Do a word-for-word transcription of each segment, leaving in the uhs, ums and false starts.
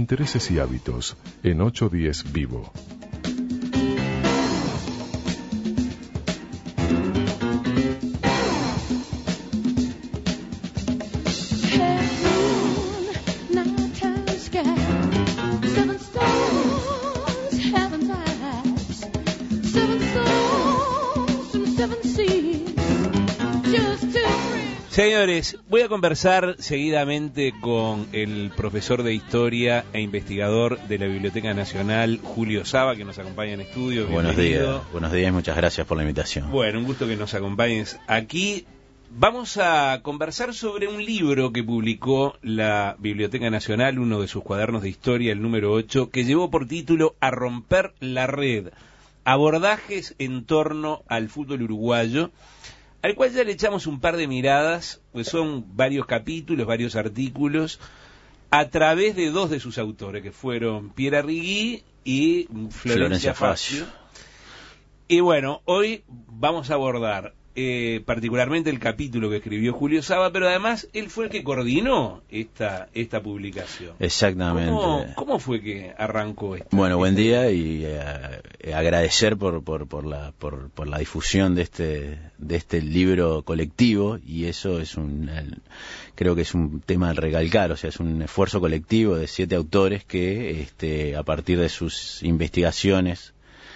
Intereses y hábitos, en ochocientos diez Vivo. Señores, voy a conversar seguidamente con el profesor de Historia e investigador de la Biblioteca Nacional, Julio Saba, que nos acompaña en estudio. Buenos días, buenos días, muchas gracias por la invitación. Bueno, un gusto que nos acompañes aquí. Vamos a conversar sobre un libro que publicó la Biblioteca Nacional, uno de sus cuadernos de historia, el número ocho, que llevó por título A romper la red, abordajes en torno al fútbol uruguayo, al cual ya le echamos un par de miradas, pues son varios capítulos, varios artículos, a través de dos de sus autores, que fueron Pierre Arrigui y Florencia, Florencia Facio. Y bueno, hoy vamos a abordar eh, particularmente el capítulo que escribió Julio Saba, pero además él fue el que coordinó esta esta publicación. Exactamente. ¿Cómo, cómo fue que arrancó esto? Bueno, buen día y eh, agradecer por por por la por, por la difusión de este de este libro colectivo, y eso es un el, creo que es un tema a recalcar, o sea, es un esfuerzo colectivo de siete autores que este a partir de sus investigaciones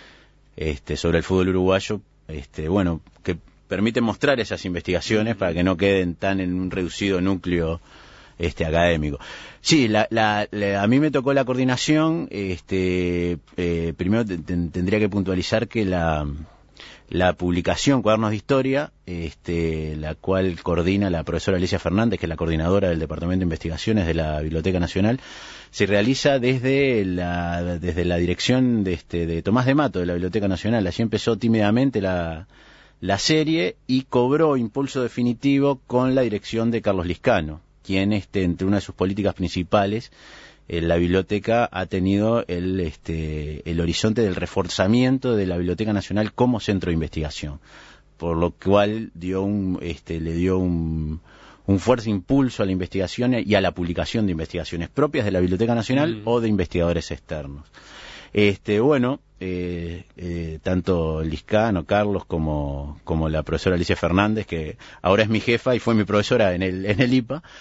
este sobre el fútbol uruguayo, este bueno, que permite mostrar esas investigaciones para que no queden tan en un reducido núcleo este académico. Sí, la, la, la, a mí me tocó la coordinación. Este, eh, primero te, te, tendría que puntualizar que la, la publicación Cuadernos de Historia, este, la cual coordina la profesora Alicia Fernández, que es la coordinadora del Departamento de Investigaciones de la Biblioteca Nacional, se realiza desde la, desde la dirección de, este, de Tomás de Mato de la Biblioteca Nacional. Allí empezó tímidamente la la serie y cobró impulso definitivo con la dirección de Carlos Liscano, quien este, entre una de sus políticas principales, eh, la biblioteca ha tenido el, este, el horizonte del reforzamiento de la Biblioteca Nacional como centro de investigación, por lo cual dio un, este, le dio un, un fuerte impulso a la investigación y a la publicación de investigaciones propias de la Biblioteca Nacional mm. o de investigadores externos. Este, bueno, eh, eh, tanto Liscano, Carlos, como, como la profesora Alicia Fernández, que ahora es mi jefa y fue mi profesora en el, en el I P A,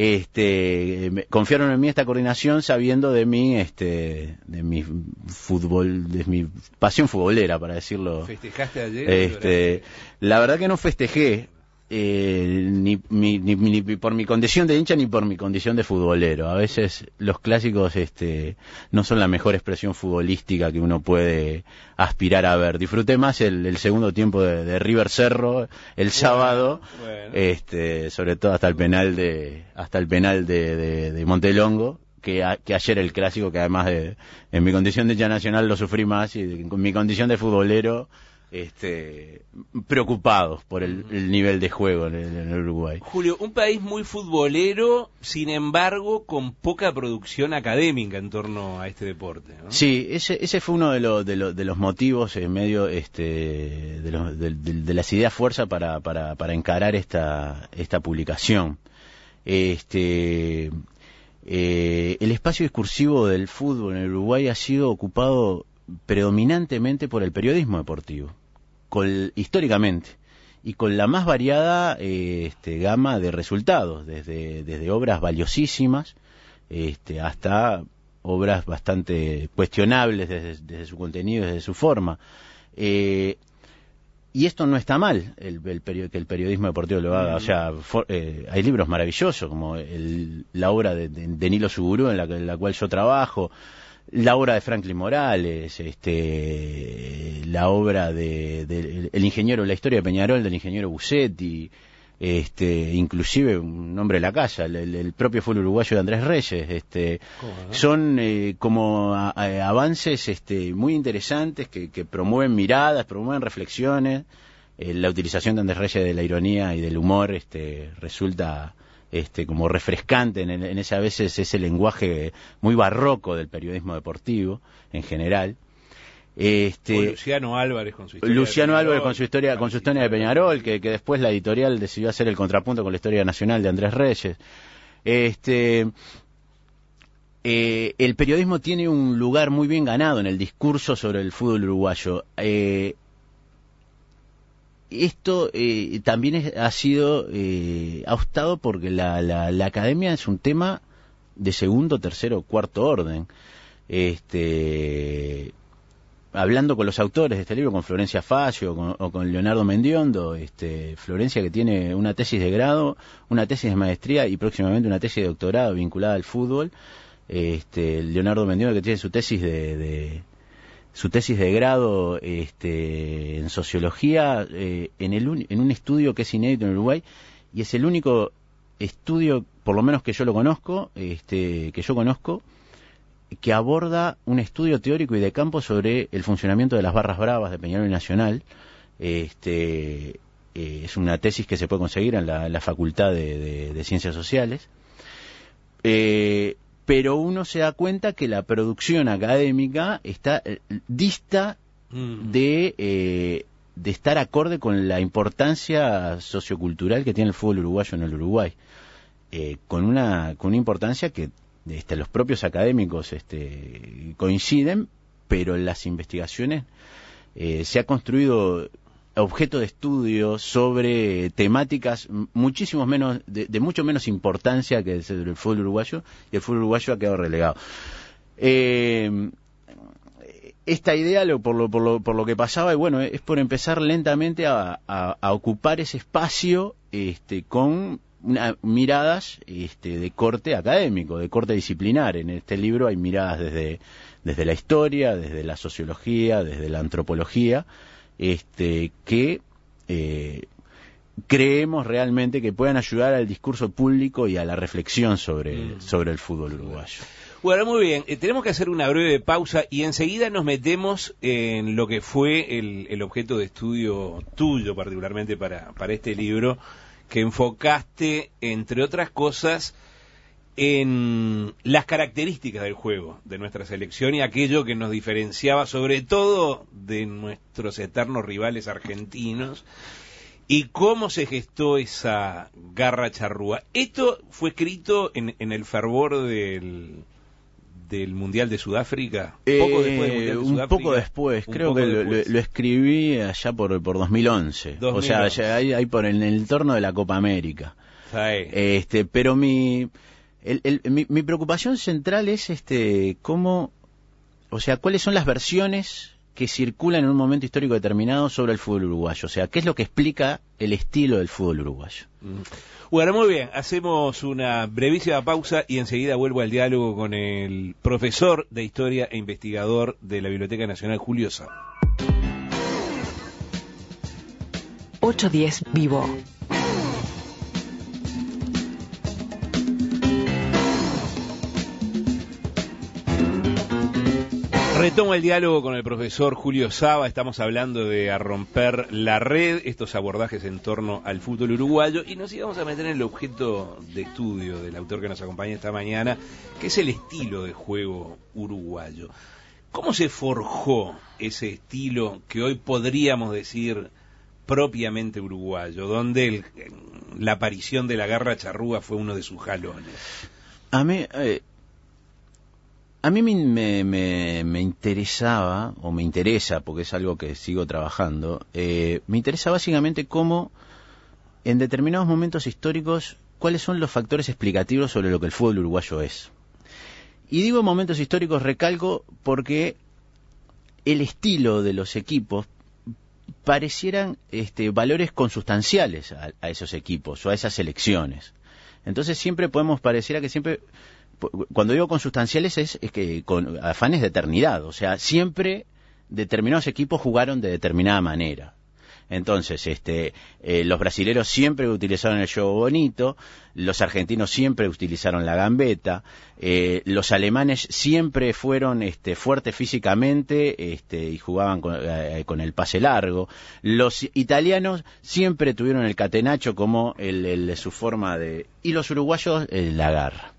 este, me, confiaron en mí esta coordinación sabiendo de mi, este, de mi fútbol, de mi pasión futbolera, para decirlo. ¿Festejaste ayer? Este, la verdad que no festejé. Eh, ni, ni, ni, ni por mi condición de hincha ni por mi condición de futbolero. A veces los clásicos este, no son la mejor expresión futbolística que uno puede aspirar a ver. Disfruté más el, el segundo tiempo de, de River Cerro el bueno, sábado, bueno. Este, sobre todo hasta el penal de hasta el penal de, de, de Montelongo. Que, a, que ayer el clásico, que además de en mi condición de hincha nacional lo sufrí más, y con mi condición de futbolero este preocupados por el, el nivel de juego en el, en el Uruguay. Julio, un país muy futbolero, sin embargo con poca producción académica en torno a este deporte, ¿no? Sí, ese ese fue uno de los de los de los motivos en medio este de, los, de, de, de las ideas fuerza para para para encarar esta esta publicación. Este eh, el espacio discursivo del fútbol en el Uruguay ha sido ocupado predominantemente por el periodismo deportivo, con, históricamente, y con la más variada eh, este, gama de resultados, desde, desde obras valiosísimas este, hasta obras bastante cuestionables desde, desde su contenido, desde su forma. Eh, y esto no está mal, el, el peri- que el periodismo deportivo lo haga. O sea, for, eh, hay libros maravillosos, como el, la obra de, de, de Nilo Sugurú, en la, en la cual yo trabajo, la obra de Franklin Morales, este, la obra de, de el ingeniero, la historia de Peñarol del ingeniero Busetti, este, inclusive un nombre de la casa, el, el propio fútbol uruguayo de Andrés Reyes, este, no? son eh, como a, a, avances este, muy interesantes que, que promueven miradas, promueven reflexiones. Eh, la utilización de Andrés Reyes de la ironía y del humor este, resulta este, como refrescante en, en ese a veces ese lenguaje muy barroco del periodismo deportivo en general. Este, o Luciano Álvarez con su historia Luciano de Álvarez con su historia con su historia de Peñarol, que, que después la editorial decidió hacer el contrapunto con la historia nacional de Andrés Reyes. Este, eh, el periodismo tiene un lugar muy bien ganado en el discurso sobre el fútbol uruguayo. Eh, esto eh, también es, ha sido eh, ha optado porque la, la, la academia es un tema de segundo, tercero, cuarto orden. Este, hablando con los autores de este libro, con Florencia Facio con, o con Leonardo Mendiondo, este, Florencia que tiene una tesis de grado, una tesis de maestría y próximamente una tesis de doctorado vinculada al fútbol. Este, Leonardo Mendiondo que tiene su tesis de, de su tesis de grado este, en sociología eh, en, el, en un estudio que es inédito en Uruguay y es el único estudio, por lo menos que yo lo conozco, este, que yo conozco, que aborda un estudio teórico y de campo sobre el funcionamiento de las barras bravas de Peñarol y Nacional. Este, eh, es una tesis que se puede conseguir en la, en la Facultad de, de, de Ciencias Sociales. Eh, pero uno se da cuenta que la producción académica está eh, dista mm. de, eh, de estar acorde con la importancia sociocultural que tiene el fútbol uruguayo en el Uruguay, eh, con una con una importancia que este, los propios académicos este, coinciden, pero en las investigaciones eh, se ha construido objeto de estudio sobre temáticas muchísimo menos de, de mucho menos importancia que el fútbol uruguayo, y el fútbol uruguayo ha quedado relegado. Eh, esta idea lo, por, lo, por, lo, por lo que pasaba, y bueno, es por empezar lentamente a, a, a ocupar ese espacio este, con una, miradas este, de corte académico, de corte disciplinar. En este libro hay miradas desde, desde la historia, desde la sociología, desde la antropología, Este, que eh, creemos realmente que puedan ayudar al discurso público y a la reflexión sobre, mm. sobre el fútbol uruguayo. Bueno, muy bien, eh, tenemos que hacer una breve pausa y enseguida nos metemos en lo que fue el, el objeto de estudio tuyo, particularmente para, para este libro, que enfocaste, entre otras cosas, en las características del juego de nuestra selección y aquello que nos diferenciaba sobre todo de nuestros eternos rivales argentinos y cómo se gestó esa garra charrúa. Esto fue escrito en, en el fervor del, del Mundial de Sudáfrica, eh, poco después del Mundial de un Sudáfrica. Poco después, creo que lo, lo, lo escribí allá por, por dos mil once, dos mil once. O sea, allá, ahí, ahí por en el entorno de la Copa América. Sí. Este, pero mi... El, el, mi, mi preocupación central es este cómo, o sea, cuáles son las versiones que circulan en un momento histórico determinado sobre el fútbol uruguayo. O sea, qué es lo que explica el estilo del fútbol uruguayo. Bueno, muy bien, hacemos una brevísima pausa y enseguida vuelvo al diálogo con el profesor de Historia e investigador de la Biblioteca Nacional, Julio Sá. ocho diez Vivo. Retomo el diálogo con el profesor Julio Saba. Estamos hablando de A Romper la Red, estos abordajes en torno al fútbol uruguayo, y nos íbamos a meter en el objeto de estudio del autor que nos acompaña esta mañana, que es el estilo de juego uruguayo. ¿Cómo se forjó ese estilo que hoy podríamos decir propiamente uruguayo, donde el, la aparición de la garra charrúa fue uno de sus jalones? A mí... Eh... A mí me, me, me interesaba, o me interesa, porque es algo que sigo trabajando, eh, me interesa básicamente cómo, en determinados momentos históricos, cuáles son los factores explicativos sobre lo que el fútbol uruguayo es. Y digo momentos históricos, recalco, porque el estilo de los equipos parecieran este, valores consustanciales a, a esos equipos o a esas selecciones. Entonces siempre podemos pareciera que siempre... Cuando digo consustanciales es, es que con afanes de eternidad, o sea, siempre determinados equipos jugaron de determinada manera. Entonces, este, eh, los brasileros siempre utilizaron el juego bonito, los argentinos siempre utilizaron la gambeta, eh, los alemanes siempre fueron este, fuertes físicamente este, y jugaban con, eh, con el pase largo, los italianos siempre tuvieron el catenaccio como el, el, su forma de... y los uruguayos eh, la garra.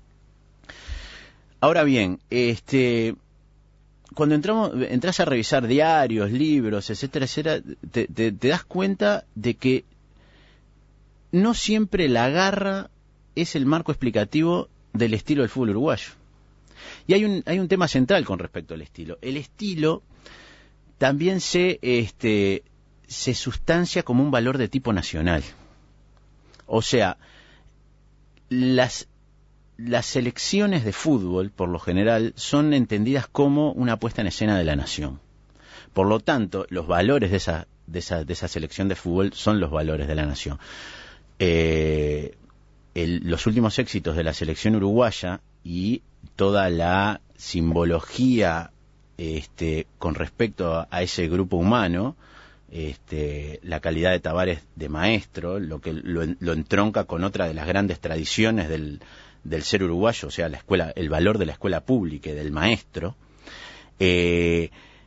Ahora bien, este, cuando entramos, entras a revisar diarios, libros, etcétera, etcétera, te, te, te das cuenta de que no siempre la garra es el marco explicativo del estilo del fútbol uruguayo. Y hay un, hay un tema central con respecto al estilo. El estilo también se, este, se sustancia como un valor de tipo nacional. O sea, las, las selecciones de fútbol, por lo general, son entendidas como una puesta en escena de la nación. Por lo tanto, los valores de esa, de esa, de esa selección de fútbol son los valores de la nación. Eh, el, los últimos éxitos de la selección uruguaya y toda la simbología este, con respecto a, a ese grupo humano, este, la calidad de Tavares de maestro, lo que lo, lo entronca con otra de las grandes tradiciones del, del ser uruguayo, o sea, la escuela, el valor de la escuela pública y del maestro, eh,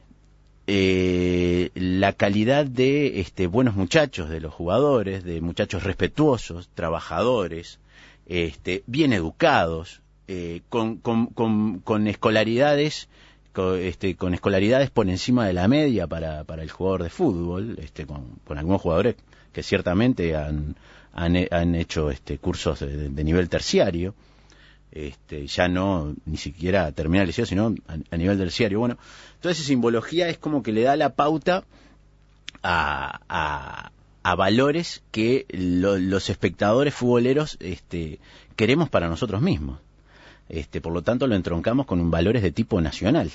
eh, la calidad de este, buenos muchachos de los jugadores, de muchachos respetuosos, trabajadores, este, bien educados, eh, con, con, con, con escolaridades con, este, con escolaridades por encima de la media para, para el jugador de fútbol, este, con, con algunos jugadores que ciertamente han, han, han hecho este, cursos de, de nivel terciario, este, ya no ni siquiera terminar el liceo, sino a, a nivel terciario. Bueno, toda esa simbología es como que le da la pauta a, a, a valores que lo, los espectadores futboleros este, queremos para nosotros mismos. Este, por lo tanto, lo entroncamos con valores de tipo nacional.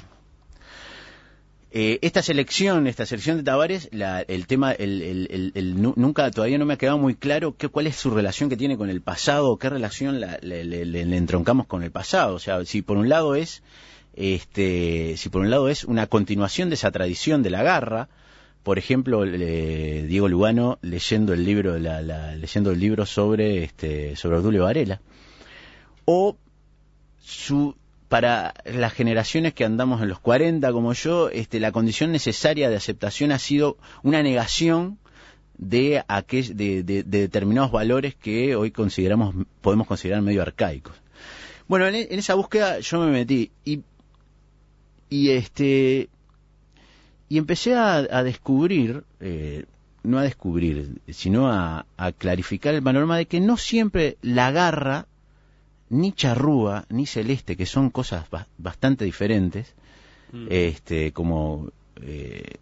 Eh, esta selección, esta selección de Tavares, la, el tema, el, el, el, el, nunca, todavía no me ha quedado muy claro qué, cuál es su relación que tiene con el pasado, qué relación la, le, le, le, le entroncamos con el pasado. O sea, si por un lado es, este, si por un lado es una continuación de esa tradición de la garra, por ejemplo, eh, Diego Lugano leyendo el libro, la, la, leyendo el libro sobre, este, sobre Obdulio Varela, o su, para las generaciones que andamos en los cuarenta como yo, este, la condición necesaria de aceptación ha sido una negación de, aquel, de, de, de determinados valores que hoy consideramos, podemos considerar medio arcaicos. Bueno, en, en esa búsqueda yo me metí y, y este y empecé a, a descubrir, eh, no a descubrir, sino a, a clarificar el panorama de que no siempre la garra, ni charrúa, ni celeste, que son cosas ba- bastante diferentes, mm. este, como eh,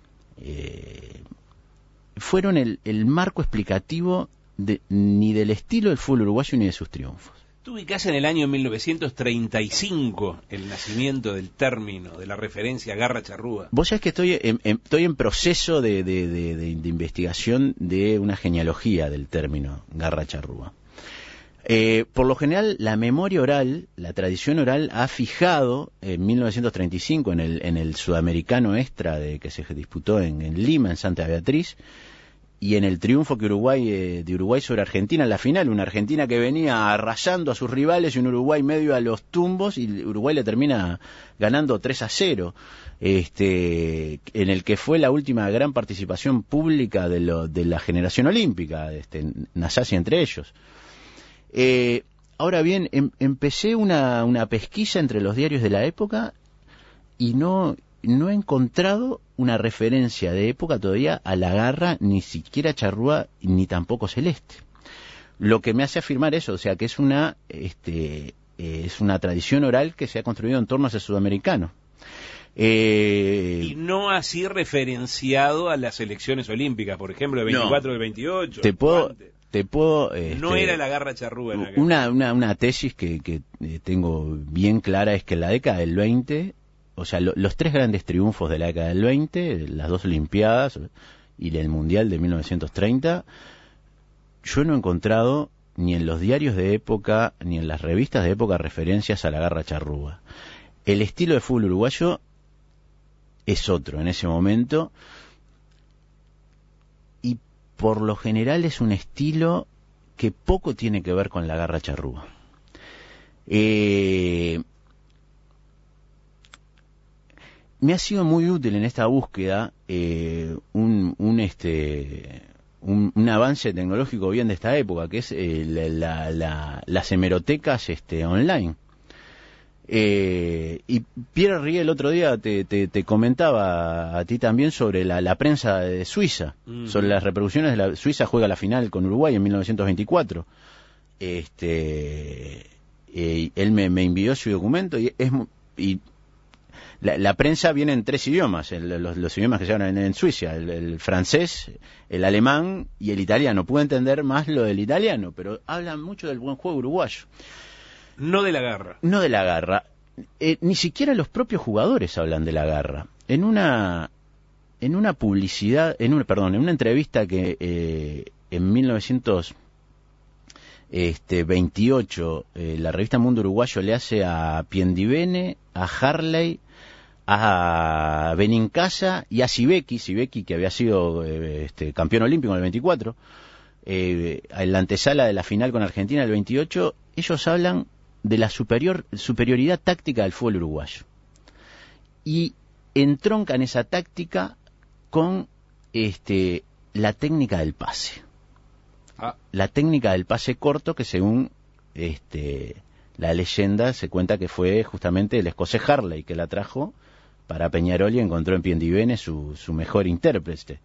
eh, fueron el, el marco explicativo de, ni del estilo del fútbol uruguayo ni de sus triunfos. Tú ubicás en el año mil novecientos treinta y cinco el nacimiento del término, de la referencia garra charrúa. Vos sabés que estoy en, en, estoy en proceso de, de, de, de, de investigación de una genealogía del término garra charrúa. Eh, por lo general, la memoria oral, la tradición oral, ha fijado en mil novecientos treinta y cinco, en el, en el sudamericano extra de, que se disputó en, en Lima, en Santa Beatriz, y en el triunfo que Uruguay eh, de Uruguay sobre Argentina en la final, una Argentina que venía arrasando a sus rivales y un Uruguay medio a los tumbos, y Uruguay le termina ganando tres a cero, este, en el que fue la última gran participación pública de, lo, de la generación olímpica, este, Nasasi entre ellos. Eh, ahora bien, em, empecé una, una pesquisa entre los diarios de la época y no, no he encontrado una referencia de época todavía a la garra, ni siquiera charrúa, ni tampoco celeste. Lo que me hace afirmar eso, o sea, que es una, este, eh, es una tradición oral que se ha construido en torno a ese sudamericano. Eh, y no así referenciado a las selecciones olímpicas, por ejemplo, de veinticuatro y no, veintiocho. Te puedo... Antes. Te puedo, este, no era la garra charrúa. En una, una, una tesis que, que eh, tengo bien clara es que en la década del veinte, o sea, lo, los tres grandes triunfos de la década del veinte, las dos Olimpiadas y el Mundial de mil novecientos treinta, yo no he encontrado ni en los diarios de época ni en las revistas de época referencias a la garra charrúa. El estilo de fútbol uruguayo es otro en ese momento. Por lo general es un estilo que poco tiene que ver con la garra charrúa. Eh, me ha sido muy útil en esta búsqueda eh, un, un, este, un, un avance tecnológico bien de esta época, que es eh, la, la, la, las hemerotecas este, online. Eh, y Pierre Rie el otro día te, te, te comentaba a ti también sobre la, la prensa de Suiza, mm. sobre las reproducciones de la Suiza juega la final con Uruguay en mil novecientos veinticuatro. Este, eh, él me, me envió su documento y es y la, la prensa viene en tres idiomas, el, los, los idiomas que se hablan en, en Suiza, el, el francés, el alemán y el italiano. Puedo entender más lo del italiano, pero hablan mucho del buen juego uruguayo. No de la garra. No de la garra. Eh, ni siquiera los propios jugadores hablan de la garra. En una en una publicidad, en una, perdón, en una entrevista que eh, en mil novecientos veintiocho eh, la revista Mundo Uruguayo le hace a Piendivene, a Harley, a Benincasa y a Sibeki, Sibeki que había sido eh, este, campeón olímpico en el veinticuatro, eh, en la antesala de la final con Argentina del veintiocho, ellos hablan de la superior, superioridad táctica del fútbol uruguayo. Y entroncan esa táctica con este, la técnica del pase. Ah. La técnica del pase corto que según este, la leyenda se cuenta que fue justamente el escocés Harley que la trajo para Peñarol y encontró en Piendivene su, su mejor intérprete.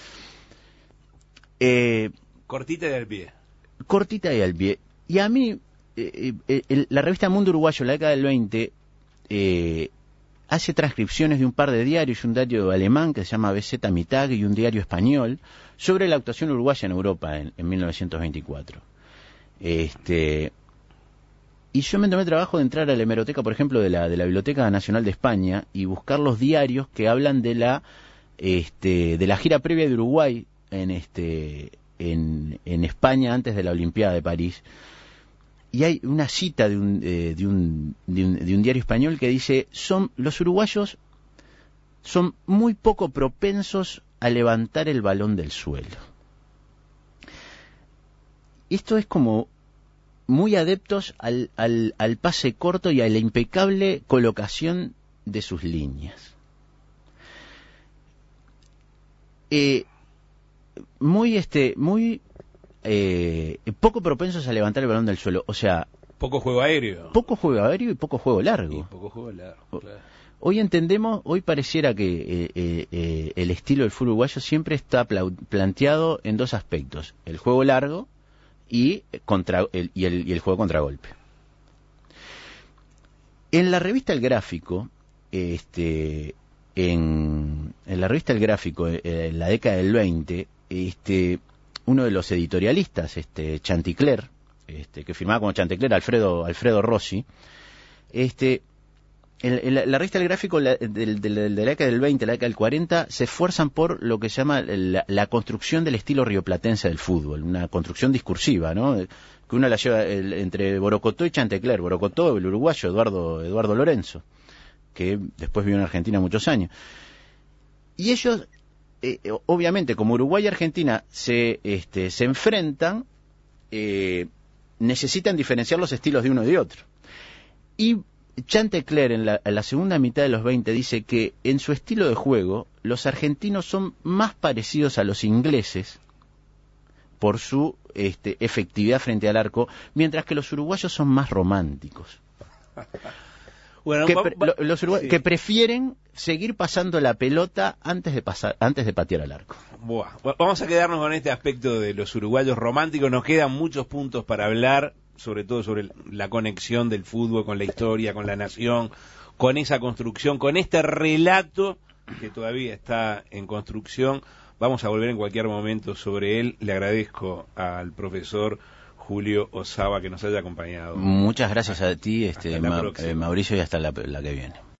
Eh, cortita y al pie. Cortita y al pie. Y a mí, eh, eh, el, la revista Mundo Uruguayo, la década del veinte, eh, hace transcripciones de un par de diarios, un diario alemán que se llama B Z Mittag y un diario español, sobre la actuación uruguaya en Europa en, en mil novecientos veinticuatro. Este... Y yo me tomé el trabajo de entrar a la hemeroteca, por ejemplo, de la, de la Biblioteca Nacional de España y buscar los diarios que hablan de la este, de la gira previa de Uruguay en este en, en España antes de la Olimpiada de París. Y hay una cita de un, eh, de un, de un, de un diario español que dice: son los uruguayos son muy poco propensos a levantar el balón del suelo. Esto es como muy adeptos al, al, al pase corto y a la impecable colocación de sus líneas. Eh, muy, este, muy eh, poco propensos a levantar el balón del suelo. O sea, poco juego aéreo. Poco juego aéreo y poco juego largo. Y poco juego largo, claro. Hoy entendemos, hoy pareciera que eh, eh, eh, el estilo del fútbol uruguayo siempre está pla- planteado en dos aspectos: el juego largo y, contra, el, y, el, y el juego contragolpe. En la revista El Gráfico, este, en, en la revista El Gráfico, en la década del veinte, este, uno de los editorialistas, este, Chanticleer, este, que firmaba como Chanticleer, Alfredo, Alfredo Rossi, este, en, en la, la revista El Gráfico la, de, de, de, de la década del veinte, la década del cuarenta, se esfuerzan por lo que se llama la, la construcción del estilo rioplatense del fútbol, una construcción discursiva, ¿no? Que uno la lleva el, entre Borocotó y Chanticleer. Borocotó, el uruguayo Eduardo, Eduardo Lorenzo, que después vivió en Argentina muchos años. Y ellos, eh, obviamente, como Uruguay y Argentina se, este, se enfrentan, eh, necesitan diferenciar los estilos de uno y de otro. Y Chanticleer en la, en la segunda mitad de los veinte dice que en su estilo de juego los argentinos son más parecidos a los ingleses por su este, efectividad frente al arco, mientras que los uruguayos son más románticos. Bueno, que, pre, lo, los uruguayos, sí. que prefieren seguir pasando la pelota antes de pasar, antes de patear al arco. Buah. Vamos a quedarnos con este aspecto de los uruguayos románticos. Nos quedan muchos puntos para hablar, sobre todo sobre la conexión del fútbol con la historia, con la nación, con esa construcción, con este relato que todavía está en construcción. Vamos a volver en cualquier momento sobre él. Le agradezco al profesor Julio Osaba que nos haya acompañado. Muchas gracias a ti, este, Ma- eh, Mauricio, y hasta la, la que viene.